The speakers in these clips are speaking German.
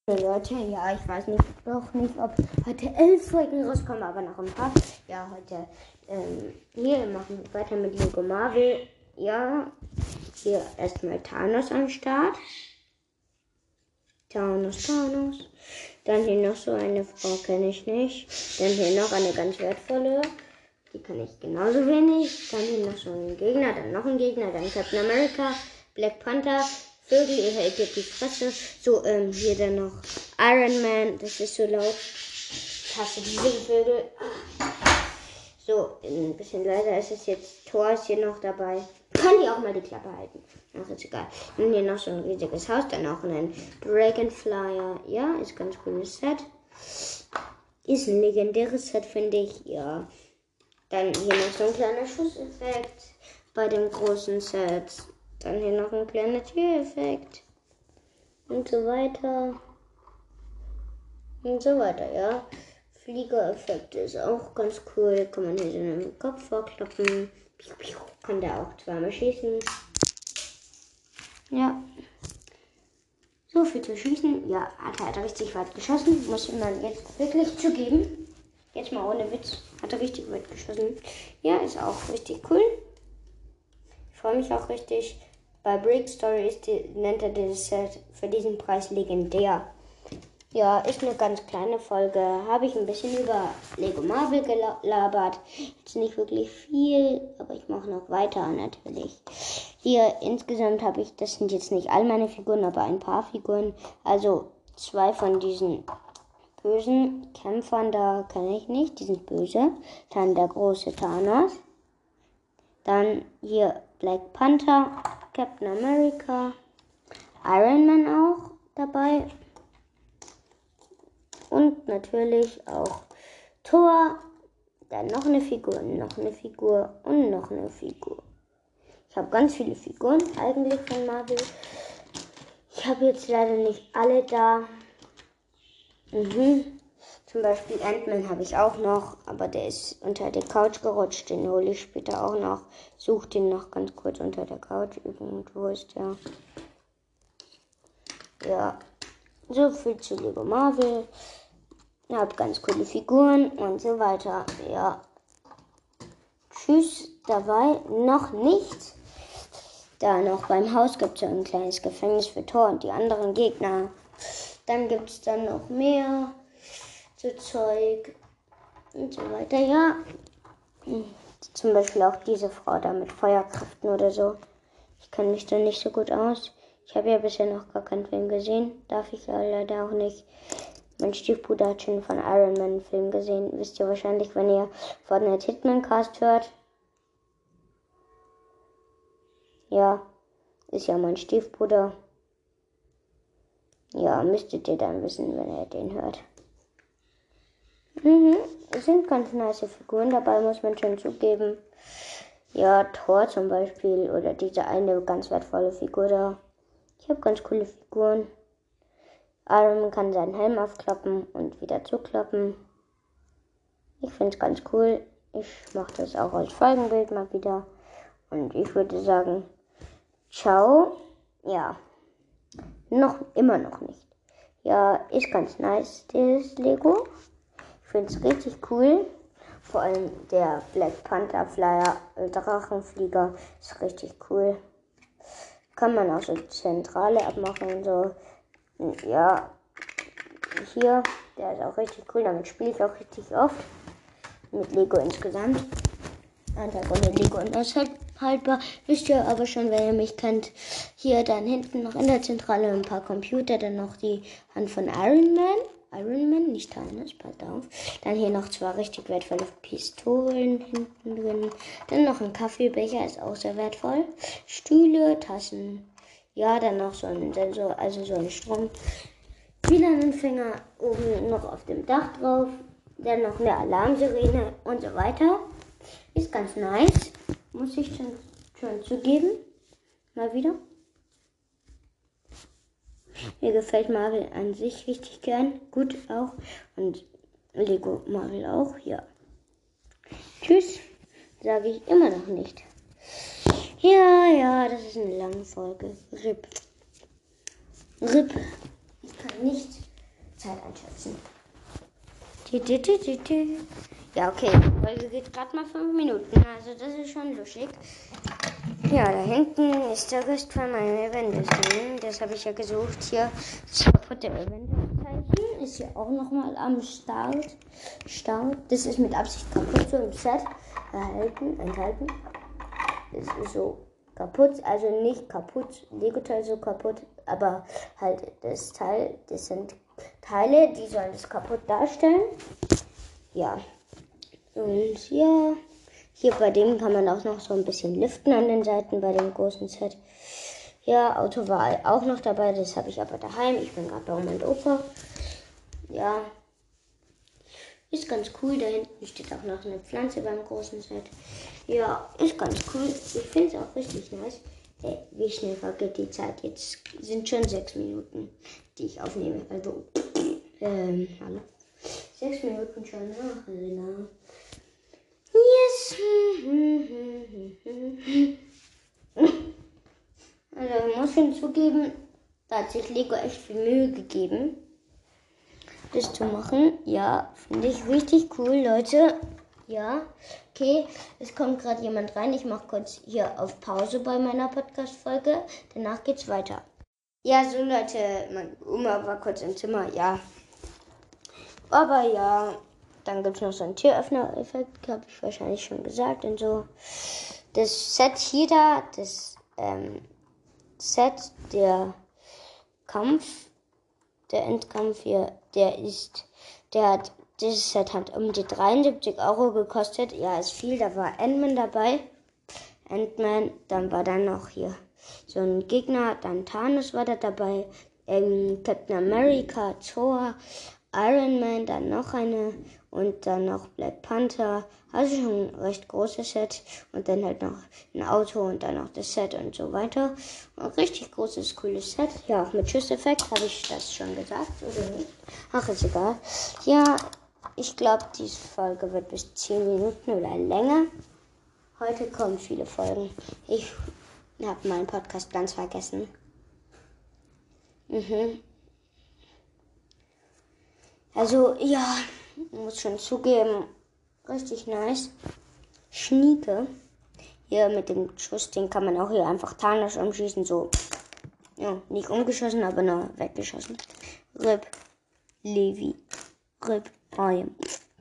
Leute, ja, ich weiß nicht, ob heute 11 Folgen rauskommen, aber noch ein paar. Ja, heute, hier machen wir weiter mit Lego Marvel. Ja, hier erstmal Thanos am Start. Thanos. Dann hier noch so eine Frau, kenne ich nicht. Dann hier noch eine ganz wertvolle. Die kann ich genauso wenig. Dann hier noch so ein Gegner, dann noch ein Gegner, dann Captain America, Black Panther, Vögel, ihr haltet die Fresse. So, hier dann noch Iron Man, das ist so laut. Ich hasse diese Vögel. So, ein bisschen leiser ist es jetzt. Thor ist hier noch dabei. Kann die auch mal die Klappe halten? Ach, ist egal. Und hier noch so ein riesiges Haus, dann auch ein Dragonflyer. Ja, ist ganz cooles Set. Ist ein legendäres Set, finde ich. Ja. Dann hier noch so ein kleiner Schusseffekt bei dem großen Set. Dann hier noch ein kleiner Türeffekt. Und so weiter. Und so weiter, ja. Fliegereffekt ist auch ganz cool. Kann man hier so einen Kopf vorklappen. Kann der auch zweimal schießen. Ja. So viel zu schießen. Ja, hat er richtig weit geschossen. Muss man jetzt wirklich zugeben. Jetzt mal ohne Witz. Hat er richtig weit geschossen. Ja, ist auch richtig cool. Ich freue mich auch richtig. Bei Brick Story nennt er dieses Set für diesen Preis legendär. Ja, ist eine ganz kleine Folge. Habe ich ein bisschen über Lego Marvel gelabert. Jetzt nicht wirklich viel, aber ich mache noch weiter natürlich. Hier insgesamt habe ich, das sind jetzt nicht all meine Figuren, aber ein paar Figuren. Also 2 von diesen bösen Kämpfern, da kenne ich nicht, die sind böse. Dann der große Thanos. Dann hier Black Panther, Captain America, Iron Man auch dabei. Und natürlich auch Thor. Dann noch eine Figur und noch eine Figur und noch eine Figur. Ich habe ganz viele Figuren eigentlich von Marvel. Ich habe jetzt leider nicht alle da. Zum Beispiel Ant-Man habe ich auch noch, aber der ist unter der Couch gerutscht. Den hole ich später auch noch. Suche den noch ganz kurz unter der Couch. Irgendwo ist der. Ja, so viel zu Lego Marvel. Ich habe ganz coole Figuren und so weiter. Ja. Tschüss dabei. Noch nicht. Da noch beim Haus gibt es so ein kleines Gefängnis für Thor und die anderen Gegner. Dann gibt es dann noch mehr so Zeug und so weiter. Ja. Zum Beispiel auch diese Frau da mit Feuerkräften oder so. Ich kenne mich da nicht so gut aus. Ich habe ja bisher noch gar keinen Film gesehen. Darf ich ja leider auch nicht. Mein Stiefbruder hat schon von Iron Man einen Film gesehen. Wisst ihr wahrscheinlich, wenn ihr Fortnite Hitman Cast hört. Ja, ist ja mein Stiefbruder. Ja, müsstet ihr dann wissen, wenn ihr den hört. Es sind ganz nice Figuren dabei, muss man schon zugeben. Ja, Thor zum Beispiel oder diese eine ganz wertvolle Figur da. Ich habe ganz coole Figuren. Iron Man kann seinen Helm aufklappen und wieder zuklappen. Ich finde es ganz cool. Ich mache das auch als Folgenbild mal wieder. Und ich würde sagen, ciao. Ja, immer noch nicht. Ja, ist ganz nice, dieses Lego. Ich finde es richtig cool. Vor allem der Black Panther Flyer, Drachenflieger, ist richtig cool. Kann man auch so Zentrale abmachen und so. Ja, hier, der ist auch richtig cool. Damit spiele ich auch richtig oft. Mit Lego insgesamt. Einfach ohne Lego und aushaltbar. Wisst ihr aber schon, wenn ihr mich kennt. Hier dann hinten noch in der Zentrale ein paar Computer. Dann noch die Hand von Iron Man. Iron Man, nicht Thanos, pass auf. Dann hier noch 2 richtig wertvolle Pistolen hinten drin. Dann noch ein Kaffeebecher, ist auch sehr wertvoll. Stühle, Tassen. Ja, dann noch so ein Sensor, also so ein Strom. WLAN-Empfänger oben noch auf dem Dach drauf. Dann noch eine Alarmsirene und so weiter. Ist ganz nice. Muss ich schon zugeben. Mal wieder. Mir gefällt Marvel an sich richtig gern. Gut auch. Und Lego Marvel auch. Ja. Tschüss. Sage ich immer noch nicht. Ja, das ist eine lange Folge. RIP. Ich kann nicht Zeit einschätzen. Ja, okay, die Folge geht gerade mal 5 Minuten, also das ist schon lustig. Ja, da hinten ist der Rest von meinem Event-System. Das habe ich ja gesucht. Hier das kaputte Event-Zeichen ist hier auch nochmal am Start. Das ist mit Absicht kaputt, so im Set enthalten. Das ist so kaputt, also nicht kaputt, Lego-Teil so kaputt, aber halt das Teil, das sind Teile, die sollen das kaputt darstellen. Ja, und ja, hier bei dem kann man auch noch so ein bisschen liften an den Seiten bei dem großen Set. Ja, Auto war auch noch dabei, das habe ich aber daheim. Ich bin gerade bei Oma und Opa. Ja, ist ganz cool. Da hinten steht auch noch eine Pflanze beim großen Set. Ja, ist ganz cool. Ich finde es auch richtig nice. Hey, wie schnell vergeht die Zeit? Jetzt sind schon 6 Minuten, die ich aufnehme. Also, hallo. 6 Minuten schon nach, Elena. Yes. Also, ich muss schon zugeben, da hat sich Lego echt viel Mühe gegeben, das zu machen. Ja, finde ich richtig cool, Leute. Ja, okay, es kommt gerade jemand rein. Ich mache kurz hier auf Pause bei meiner Podcast-Folge. Danach geht's weiter. Ja, so Leute, meine Oma war kurz im Zimmer, ja. Aber ja, dann gibt es noch so einen Türöffner-Effekt, habe ich wahrscheinlich schon gesagt und so. Das Set hier da, das Set, der Endkampf hier, dieses Set hat um die 73 Euro gekostet. Ja, ist viel, da war Ant-Man dabei. Dann war dann noch hier so ein Gegner, dann Thanos war da dabei, Captain America, Thor, Iron Man, dann noch eine und dann noch Black Panther. Also schon ein recht großes Set und dann halt noch ein Auto und dann noch das Set und so weiter. Ein richtig großes, cooles Set. Ja, auch mit Schusseffekt, habe ich das schon gesagt oder nicht? Ach, ist egal. Ja, ich glaube, diese Folge wird bis 10 Minuten oder länger. Heute kommen viele Folgen. Ich habe meinen Podcast ganz vergessen. Also, ja, muss schon zugeben, richtig nice. Schnieke. Hier mit dem Schuss, den kann man auch hier einfach Thanos umschießen, so. Ja, nicht umgeschossen, aber nur weggeschossen. RIP Levi. RIP Ryan.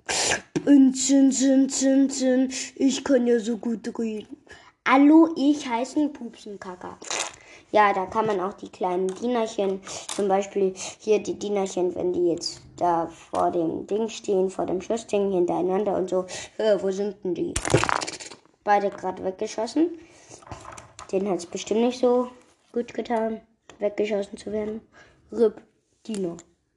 Ich kann ja so gut reden. Hallo, ich heiße Pupsenkacker. Ja, da kann man auch die kleinen Dienerchen, zum Beispiel hier die Dienerchen, wenn die jetzt da vor dem Ding stehen, vor dem Schussding hintereinander und so. Wo sind denn die? Beide gerade weggeschossen. Den hat es bestimmt nicht so gut getan, weggeschossen zu werden. RIP Diener.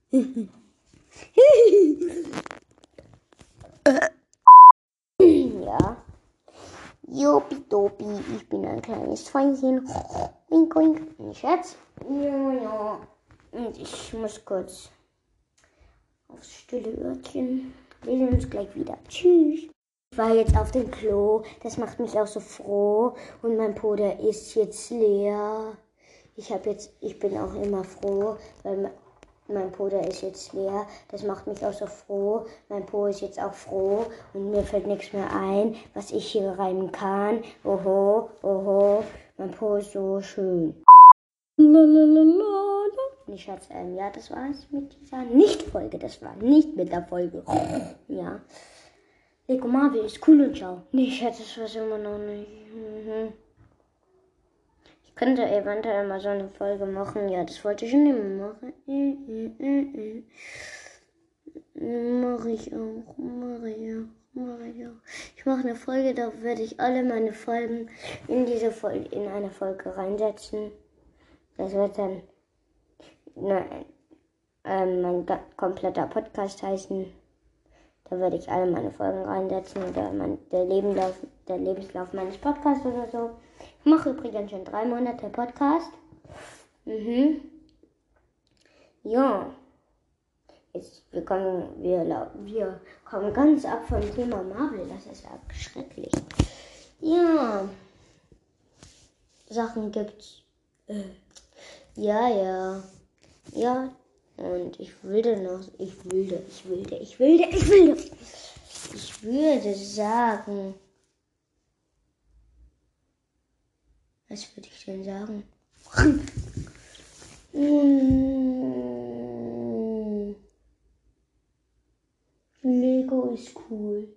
Ja. Jopi-dopi, ich bin ein kleines Schweinchen. Wink, wink. Ein Scherz? Ja. Und ich muss kurz aufs stille Örtchen. Wir sehen uns gleich wieder. Tschüss. Ich war jetzt auf dem Klo. Das macht mich auch so froh. Und mein Po, der ist jetzt leer. Ich bin auch immer froh, weil mein Po, der ist jetzt leer. Das macht mich auch so froh. Mein Po ist jetzt auch froh. Und mir fällt nichts mehr ein, was ich hier reimen kann. Oho, oho. Mein Po ist so schön. Nicht Schatz, ja, das war's mit dieser Nicht-Folge. Das war nicht mit der Folge. Ja. Lego Marvel ist cool und ciao. Nicht Schatz, das war's immer noch nicht. Ich könnte eventuell mal so eine Folge machen. Ja, das wollte ich schon immer machen. Mache ich auch. Ich mache eine Folge, da werde ich alle meine Folgen in eine Folge reinsetzen. Das wird dann mein kompletter Podcast heißen. Da werde ich alle meine Folgen reinsetzen oder der Lebenslauf meines Podcasts oder so. Ich mache übrigens schon 3 Monate Podcast. Ja. Jetzt wir kommen ganz ab vom Thema Marvel. Das ist ja schrecklich. Ja. Sachen gibt's. Ja. Und ich würde sagen, was würde ich denn sagen? Lego ist cool.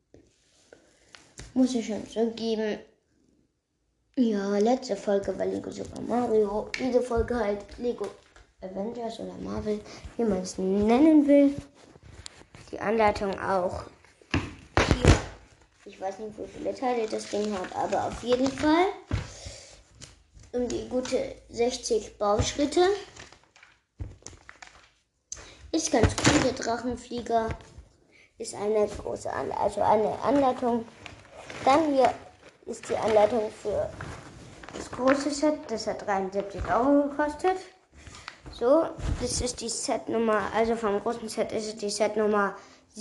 Muss ich schon zugeben. Ja, letzte Folge war Lego Super Mario. Diese Folge halt Lego Avengers oder Marvel, wie man es nennen will. Die Anleitung auch hier. Ich weiß nicht, wie viele Teile das Ding hat, aber auf jeden Fall um die gute 60 Bauschritte. Ist ganz cool, der Drachenflieger ist eine große eine Anleitung. Dann hier ist die Anleitung für das große Set, das hat 73 € gekostet. So, das ist die Setnummer, also vom großen Set ist es die Setnummer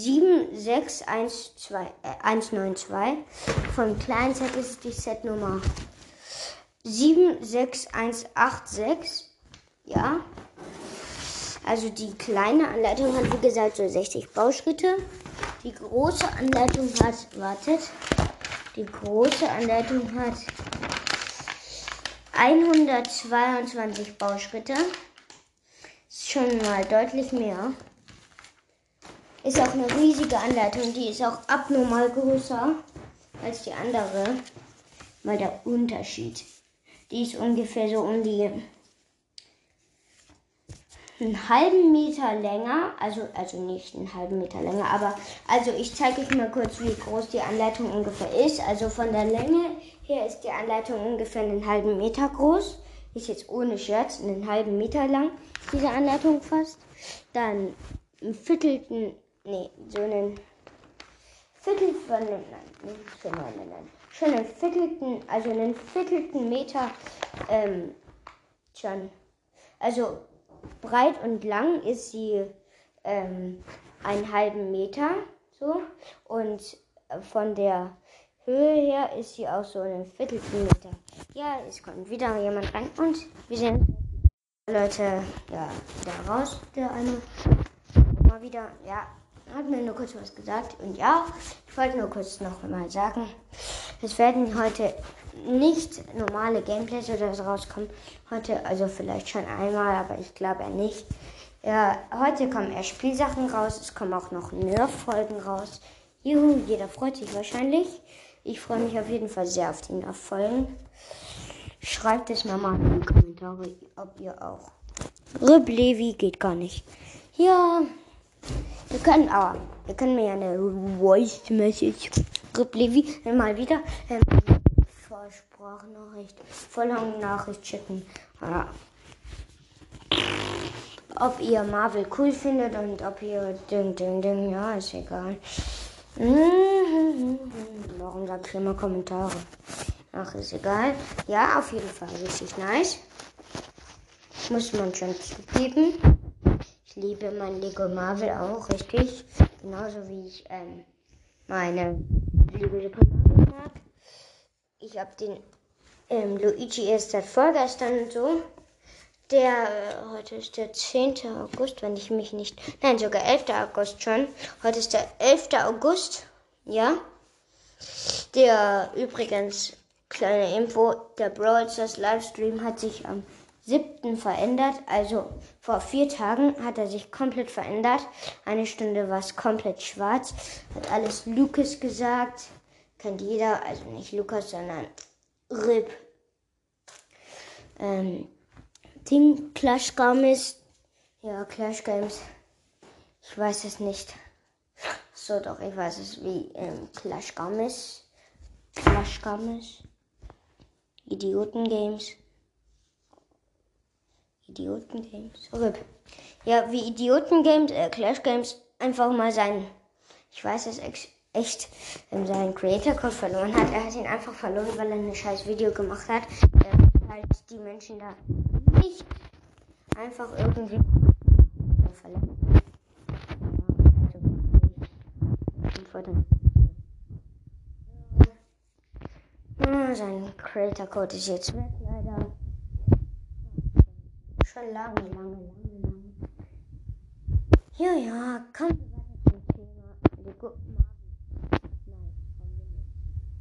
76192. Vom kleinen Set ist es die Setnummer 76186. Ja. Also die kleine Anleitung hat, wie gesagt, so 60 Bauschritte. Die große Anleitung hat, die große Anleitung hat 122 Bauschritte. Ist schon mal deutlich mehr. Ist auch eine riesige Anleitung, die ist auch abnormal größer als die andere. Mal der Unterschied. Die ist ungefähr so um die einen halben Meter länger, also nicht einen halben Meter länger, aber also ich zeige euch mal kurz, wie groß die Anleitung ungefähr ist. Also von der Länge her ist die Anleitung ungefähr einen halben Meter groß. Ist jetzt ohne Scherz einen halben Meter lang, diese Anleitung fast. Dann einen Viertelten, schon einen Viertelten Meter, schon, also breit und lang ist sie einen halben Meter, so, und von der Höhe her ist sie auch so einen Viertelten Meter. Ja, es kommt wieder jemand rein und wir sind Leute, ja, wieder raus, der eine mal wieder, ja, hat mir nur kurz was gesagt. Und ja, ich wollte nur kurz noch mal sagen, es werden heute nicht normale Gameplays oder so rauskommen. Heute, also vielleicht schon einmal, aber ich glaube eher nicht. Ja, heute kommen eher Spielsachen raus, es kommen auch noch Nerf-Folgen raus. Juhu, jeder freut sich wahrscheinlich. Ich freue mich auf jeden Fall sehr auf die Nerf-Folgen. Schreibt es mir mal in die Kommentare, ob ihr auch. Rip Levi geht gar nicht. Ja. Wir können mir ja eine Voice Message Rip Levi mal wieder Vollnachricht schicken. Ja. Ob ihr Marvel cool findet und ob ihr ja, ist egal. Warum sagt ihr immer Kommentare? Ach, ist egal. Ja, auf jeden Fall richtig nice. Muss man schon zugeben. Ich liebe mein Lego Marvel auch, richtig. Genauso wie ich meine Lego Super Mario mag. Ich habe den Luigi erst seit vorgestern und so. Heute ist der 10. August, wenn ich mich nicht... Nein, sogar 11. August schon. Heute ist der 11. August, ja. Der übrigens, kleine Info, der Brawl Stars Livestream hat sich am 7. verändert, also vor 4 Tagen hat er sich komplett verändert. Eine Stunde war es komplett schwarz, hat alles Lukas gesagt, kennt jeder, also nicht Lukas, sondern Rip. Clash Games, ja, Clash Games, ich weiß es nicht. So, doch, ich weiß es, wie Clash Games, Idioten Games, Rip. Ja, wie Idioten Games, Clash Games, einfach mal ich weiß es echt, seinen Creator Code verloren hat. Er hat ihn einfach verloren, weil er ein scheiß Video gemacht hat. Halt die Menschen da nicht einfach irgendwie verletzt. Sein Creator Code ist jetzt weg, leider. Schon lange. Ja, kommen wir weiter zum Thema. Wir gucken mal. Nein, kommen wir nicht.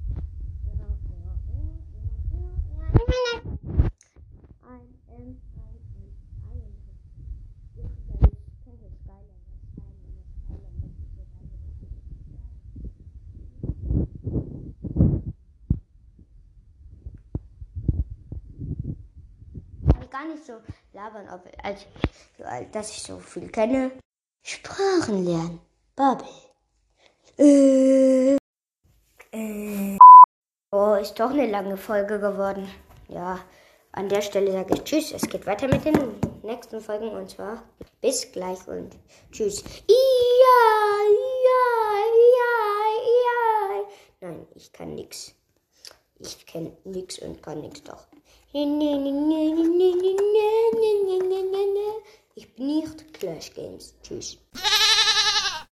Gar nicht so labern, dass ich so viel kenne. Sprachen lernen. Bubble. Oh, ist doch eine lange Folge geworden. Ja, an der Stelle sage ich Tschüss. Es geht weiter mit den nächsten Folgen und zwar bis gleich und Tschüss. Nein, ich kann nix. Ich kenne nix und kann nix doch. Ich bin nicht Clash Games. Tschüss.